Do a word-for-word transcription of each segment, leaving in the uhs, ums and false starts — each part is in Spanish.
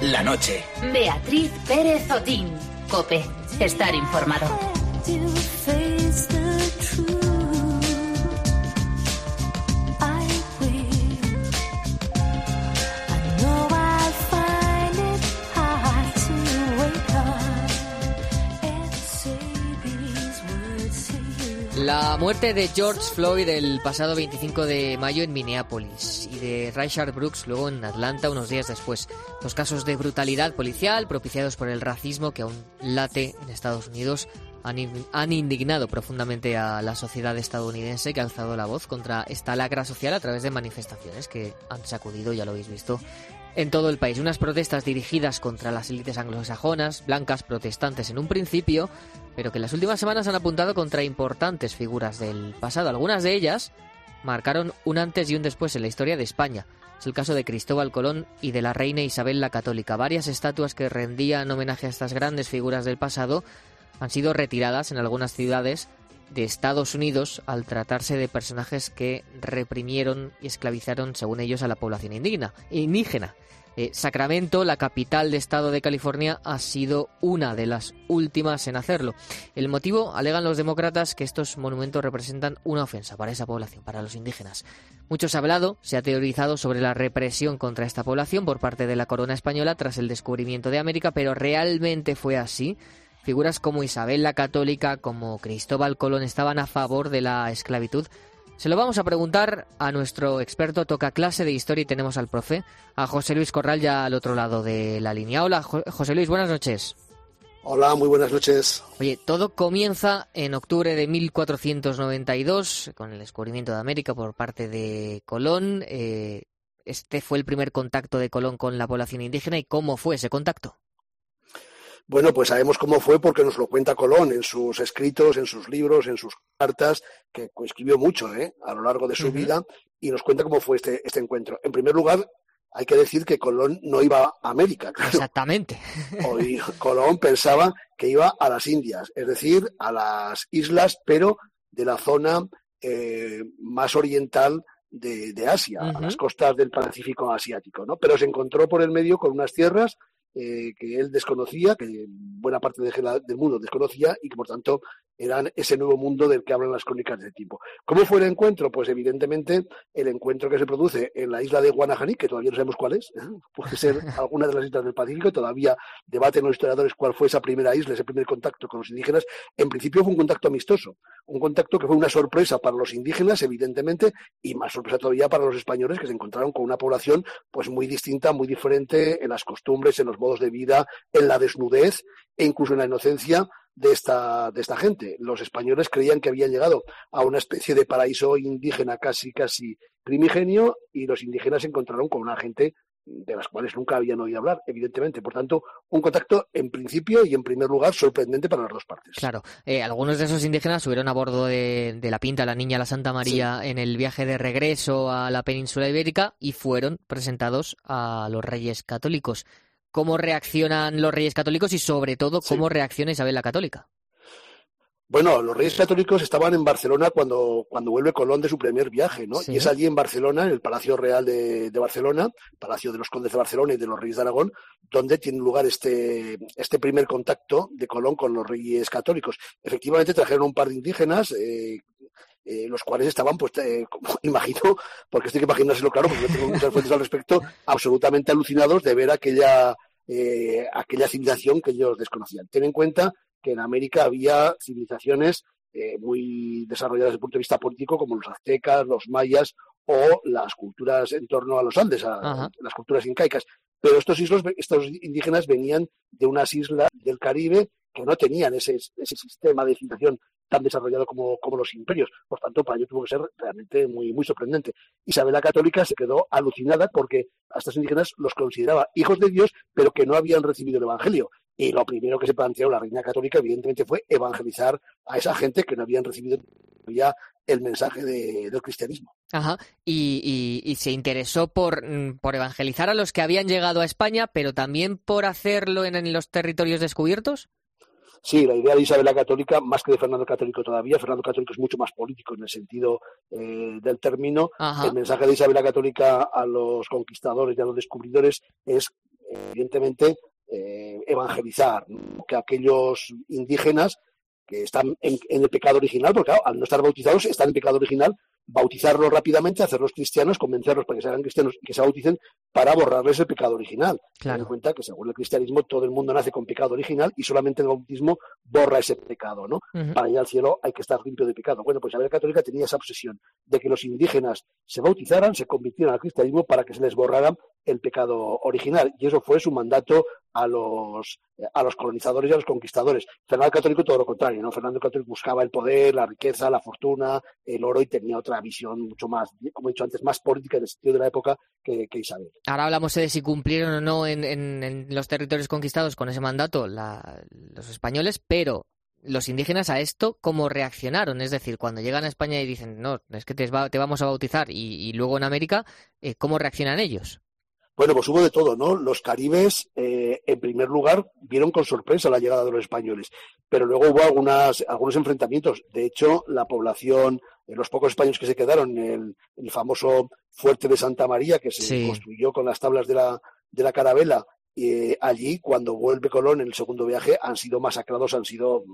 la noche. Beatriz Pérez Otín. COPE. Estar informado. La muerte de George Floyd el pasado veinticinco de mayo en Minneapolis y de Rayshard Brooks luego en Atlanta unos días después. Dos casos de brutalidad policial propiciados por el racismo que aún late en Estados Unidos han, han indignado profundamente a la sociedad estadounidense, que ha alzado la voz contra esta lacra social a través de manifestaciones que han sacudido, ya lo habéis visto, en todo el país. Unas protestas dirigidas contra las élites anglosajonas, blancas, protestantes en un principio, pero que en las últimas semanas han apuntado contra importantes figuras del pasado. Algunas de ellas marcaron un antes y un después en la historia de España. Es el caso de Cristóbal Colón y de la reina Isabel la Católica. Varias estatuas que rendían homenaje a estas grandes figuras del pasado han sido retiradas en algunas ciudades de Estados Unidos al tratarse de personajes que reprimieron y esclavizaron, según ellos, a la población indígena. indígena. Eh, Sacramento, la capital de estado de California, ha sido una de las últimas en hacerlo. El motivo, alegan los demócratas, que estos monumentos representan una ofensa para esa población, para los indígenas. Mucho se ha hablado, se ha teorizado sobre la represión contra esta población por parte de la corona española tras el descubrimiento de América, pero ¿realmente fue así? Figuras como Isabel la Católica, como Cristóbal Colón, estaban a favor de la esclavitud. Se lo vamos a preguntar a nuestro experto toca clase de historia y tenemos al profe, a José Luis Corral, ya al otro lado de la línea. Hola, Jo- José Luis, buenas noches. Hola, muy buenas noches. Oye, todo comienza en octubre de mil cuatrocientos noventa y dos con el descubrimiento de América por parte de Colón. Eh, este fue el primer contacto de Colón con la población indígena. ¿Y cómo fue ese contacto? Bueno, pues sabemos cómo fue porque nos lo cuenta Colón en sus escritos, en sus libros, en sus cartas, que escribió mucho ¿eh? a lo largo de su uh-huh. vida, y nos cuenta cómo fue este, este encuentro. En primer lugar, hay que decir que Colón no iba a América. Claro. Exactamente. Hoy Colón pensaba que iba a las Indias, es decir, a las islas, pero de la zona eh, más oriental de, de Asia, uh-huh. a las costas del Pacífico asiático, ¿no? Pero se encontró por el medio con unas tierras Eh, que él desconocía, que buena parte de la, del mundo desconocía y que por tanto eran ese nuevo mundo del que hablan las crónicas de tiempo. ¿Cómo fue el encuentro? Pues evidentemente el encuentro que se produce en la isla de Guanajaní, que todavía no sabemos cuál es, ¿eh? puede ser alguna de las islas del Pacífico, todavía debaten los historiadores cuál fue esa primera isla, ese primer contacto con los indígenas. En principio fue un contacto amistoso, un contacto que fue una sorpresa para los indígenas, evidentemente, y más sorpresa todavía para los españoles, que se encontraron con una población pues muy distinta, muy diferente en las costumbres, en los modos de vida, en la desnudez e incluso en la inocencia de esta, de esta gente. Los españoles creían que habían llegado a una especie de paraíso indígena casi, casi primigenio, y los indígenas se encontraron con una gente de las cuales nunca habían oído hablar, evidentemente. Por tanto, un contacto en principio y en primer lugar sorprendente para las dos partes. Claro, eh, algunos de esos indígenas subieron a bordo de, de la Pinta, la Niña, la Santa María, sí. en el viaje de regreso a la península ibérica y fueron presentados a los Reyes Católicos. ¿Cómo reaccionan los Reyes Católicos y, sobre todo, cómo sí. reacciona Isabel la Católica? Bueno, los Reyes Católicos estaban en Barcelona cuando, cuando vuelve Colón de su primer viaje, ¿no? Sí. Y es allí en Barcelona, en el Palacio Real de, de Barcelona, Palacio de los Condes de Barcelona y de los Reyes de Aragón, donde tiene lugar este, este primer contacto de Colón con los Reyes Católicos. Efectivamente trajeron un par de indígenas, eh, Eh, los cuales estaban, pues, eh, como imagino, porque estoy que imaginárselo claro, porque no tengo muchas fuentes al respecto, absolutamente alucinados de ver aquella, eh, aquella civilización que ellos desconocían. Ten en cuenta que en América había civilizaciones eh, muy desarrolladas desde el punto de vista político, como los aztecas, los mayas o las culturas en torno a los Andes, a, las culturas incaicas. Pero estos, islos, estos indígenas venían de unas islas del Caribe que no tenían ese, ese sistema de civilización tan desarrollado como, como los imperios. Por tanto, para ello tuvo que ser realmente muy, muy sorprendente. Isabel la Católica se quedó alucinada porque a estos indígenas los consideraba hijos de Dios, pero que no habían recibido el Evangelio. Y lo primero que se planteó la reina católica, evidentemente, fue evangelizar a esa gente que no habían recibido ya el mensaje de, del cristianismo. Ajá, y, y, y se interesó por, por evangelizar a los que habían llegado a España, pero también por hacerlo en, en los territorios descubiertos. Sí, la idea de Isabel la Católica, más que de Fernando el Católico todavía, Fernando el Católico es mucho más político en el sentido eh, del término. Ajá. El mensaje de Isabel la Católica a los conquistadores y a los descubridores es evidentemente, eh, evangelizar, ¿no? Que aquellos indígenas que están en, en el pecado original, porque claro, al no estar bautizados están en pecado original, bautizarlos rápidamente, hacerlos cristianos, convencerlos para que se hagan cristianos y que se bauticen para borrarles el pecado original. Claro. Ten en cuenta que según el cristianismo todo el mundo nace con pecado original y solamente el bautismo borra ese pecado, ¿no? Uh-huh. Para ir al cielo hay que estar limpio de pecado. Bueno, pues Isabel la Católica tenía esa obsesión de que los indígenas se bautizaran, se convirtieran al cristianismo para que se les borrara el pecado original, y eso fue su mandato a los a los colonizadores y a los conquistadores. Fernando el Católico todo lo contrario, ¿no? Fernando el Católico buscaba el poder, la riqueza, la fortuna, el oro, y tenía otra visión mucho más, como he dicho antes, más política en el sentido de la época que, que Isabel. Ahora hablamos de si cumplieron o no en, en, en los territorios conquistados con ese mandato la, los españoles, pero los indígenas a esto, ¿cómo reaccionaron? Es decir, cuando llegan a España y dicen, no, es que te, va, te vamos a bautizar, y, y luego en América, eh, ¿cómo reaccionan ellos? Bueno, pues hubo de todo, ¿no? Los caribes, eh, en primer lugar, vieron con sorpresa la llegada de los españoles, pero luego hubo algunas, algunos enfrentamientos. De hecho, la población, eh, los pocos españoles que se quedaron en el, el famoso fuerte de Santa María, que se sí. construyó con las tablas de la, de la Carabela, eh, allí, cuando vuelve Colón en el segundo viaje, han sido masacrados, han sido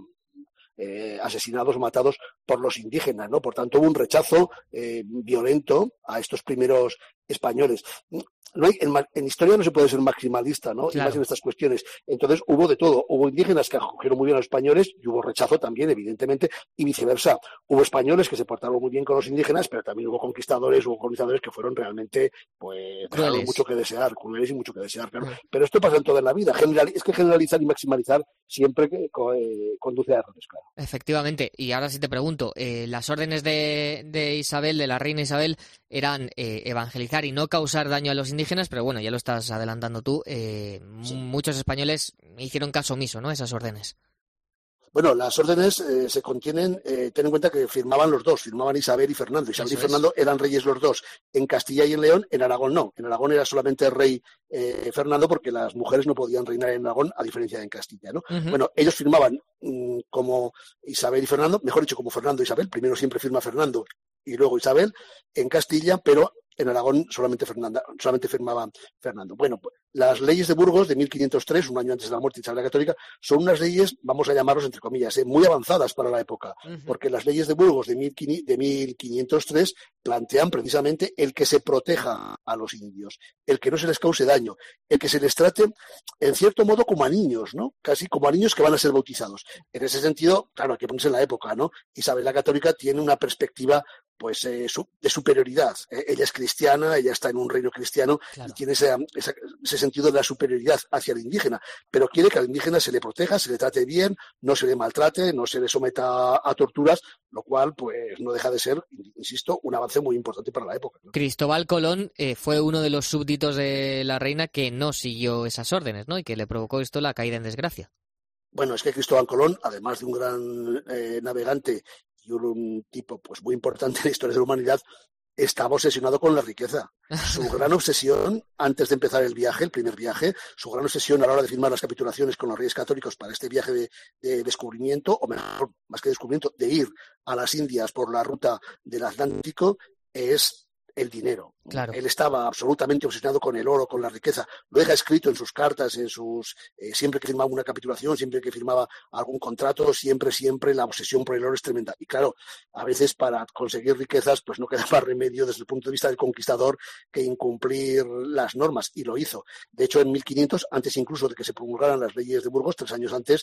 Eh, asesinados o matados por los indígenas, ¿no? Por tanto, hubo un rechazo eh, violento a estos primeros españoles. No hay, en, en historia no se puede ser maximalista, ¿no? Claro. Y más en estas cuestiones. Entonces, hubo de todo. Hubo indígenas que acogieron muy bien a los españoles y hubo rechazo también, evidentemente, y viceversa. Hubo españoles que se portaron muy bien con los indígenas, pero también hubo conquistadores, hubo colonizadores que fueron realmente, pues, dejaron mucho que desear, crueles y mucho que desear, claro. Sí. Pero esto pasa en toda la vida. General, es que generalizar y maximalizar siempre que, eh, conduce a errores, claro. Efectivamente. Y ahora sí te pregunto, eh, las órdenes de, de Isabel, de la reina Isabel, eran eh, evangelizar y no causar daño a los indígenas, pero bueno, ya lo estás adelantando tú, eh, sí. Muchos españoles hicieron caso omiso, ¿no?, esas órdenes. Bueno, las órdenes eh, se contienen, eh, ten en cuenta que firmaban los dos, firmaban Isabel y Fernando. Isabel Eso y Fernando es. eran reyes los dos. En Castilla y en León, en Aragón no. En Aragón era solamente el rey eh, Fernando, porque las mujeres no podían reinar en Aragón, a diferencia de en Castilla, ¿no? Uh-huh. Bueno, ellos firmaban mmm, como Isabel y Fernando, mejor dicho, como Fernando y Isabel. Primero siempre firma Fernando y luego Isabel en Castilla, pero en Aragón solamente, Fernanda, solamente firmaba Fernando. Bueno, pues, las leyes de Burgos de mil quinientos tres, un año antes de la muerte de Isabel la Católica, son unas leyes, vamos a llamarlos entre comillas, eh, muy avanzadas para la época, uh-huh. porque las leyes de Burgos de, mil, de mil quinientos tres plantean precisamente el que se proteja a los indios, el que no se les cause daño, el que se les trate, en cierto modo, como a niños, ¿no? Casi como a niños que van a ser bautizados. En ese sentido, claro, hay que ponerse en la época, ¿no? Isabel la Católica tiene una perspectiva pues eh, su, de superioridad. Eh, ella es cristiana, ella está en un reino cristiano, claro. y tiene ese, ese, ese sentido de la superioridad hacia el indígena, pero quiere que al indígena se le proteja, se le trate bien, no se le maltrate, no se le someta a, a torturas, lo cual pues no deja de ser, insisto, un avance muy importante para la época, ¿no? Cristóbal Colón eh, fue uno de los súbditos de la reina que no siguió esas órdenes, ¿no?, y que le provocó esto la caída en desgracia. Bueno, es que Cristóbal Colón, además de un gran eh, navegante y un tipo pues muy importante en la historia de la humanidad, estaba obsesionado con la riqueza. Su gran obsesión, antes de empezar el viaje, el primer viaje, su gran obsesión a la hora de firmar las capitulaciones con los reyes católicos para este viaje de, de descubrimiento, o mejor, más que descubrimiento, de ir a las Indias por la ruta del Atlántico, es el dinero. Claro. Él estaba absolutamente obsesionado con el oro, con la riqueza. Lo deja escrito en sus cartas, en sus eh, siempre que firmaba una capitulación, siempre que firmaba algún contrato, siempre, siempre la obsesión por el oro es tremenda. Y claro, a veces para conseguir riquezas, pues no queda más remedio desde el punto de vista del conquistador que incumplir las normas, y lo hizo. De hecho, en mil quinientos, antes incluso de que se promulgaran las leyes de Burgos, tres años antes,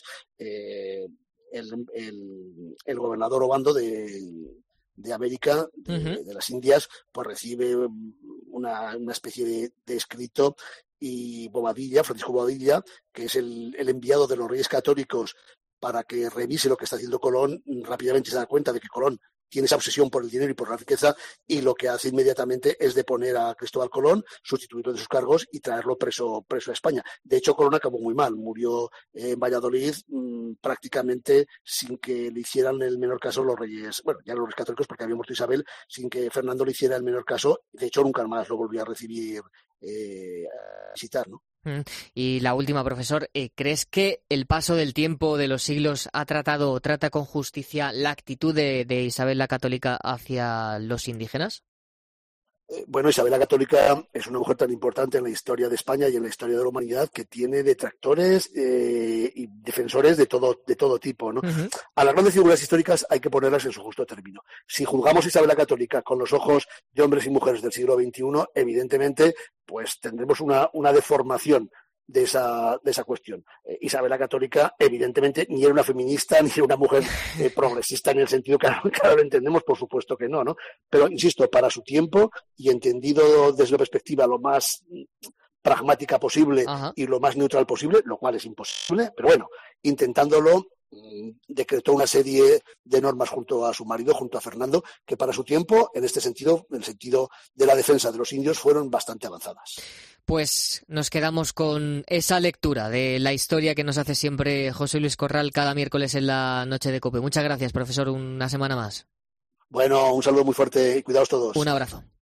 eh, el, el, el gobernador Obando de de América, de, uh-huh. de las Indias, pues recibe una, una especie de, de escrito, y Bobadilla, Francisco Bobadilla, que es el, el enviado de los Reyes Católicos para que revise lo que está haciendo Colón, rápidamente se da cuenta de que Colón tiene esa obsesión por el dinero y por la riqueza, y lo que hace inmediatamente es deponer a Cristóbal Colón, sustituirlo de sus cargos y traerlo preso, preso a España. De hecho, Colón acabó muy mal, murió en Valladolid mmm, prácticamente sin que le hicieran el menor caso los reyes, bueno, ya los reyes católicos, porque había muerto Isabel, sin que Fernando le hiciera el menor caso. De hecho, nunca más lo volvió a recibir, eh, a visitar, ¿no? Y la última, profesor, ¿crees que el paso del tiempo, de los siglos, ha tratado o trata con justicia la actitud de, de Isabel la Católica hacia los indígenas? Eh, bueno, Isabel la Católica es una mujer tan importante en la historia de España y en la historia de la humanidad que tiene detractores eh, y defensores de todo, de todo tipo, ¿no? Uh-huh. A las grandes figuras históricas hay que ponerlas en su justo término. Si juzgamos a Isabel la Católica con los ojos de hombres y mujeres del siglo veintiuno, evidentemente, pues tendremos una, una deformación de esa, de esa cuestión. Eh, Isabel la Católica, evidentemente, ni era una feminista, ni era una mujer eh, progresista en el sentido que ahora lo entendemos, por supuesto que no, ¿no? Pero, insisto, para su tiempo y entendido desde una perspectiva lo más pragmática posible Ajá. y lo más neutral posible, lo cual es imposible, pero bueno, intentándolo, decretó una serie de normas junto a su marido, junto a Fernando, que para su tiempo, en este sentido, en el sentido de la defensa de los indios, fueron bastante avanzadas. Pues nos quedamos con esa lectura de la historia que nos hace siempre José Luis Corral cada miércoles en la Noche de COPE. Muchas gracias, profesor, una semana más. Bueno, un saludo muy fuerte y cuidaos todos. Un abrazo.